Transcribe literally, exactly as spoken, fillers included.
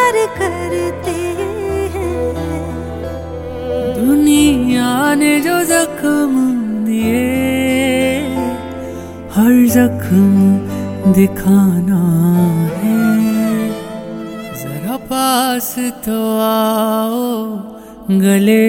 प्यार करते हैं। दुनिया ने जो जख्म दिए, हर जख्म दिखाना है। जरा पास तो आओ, गले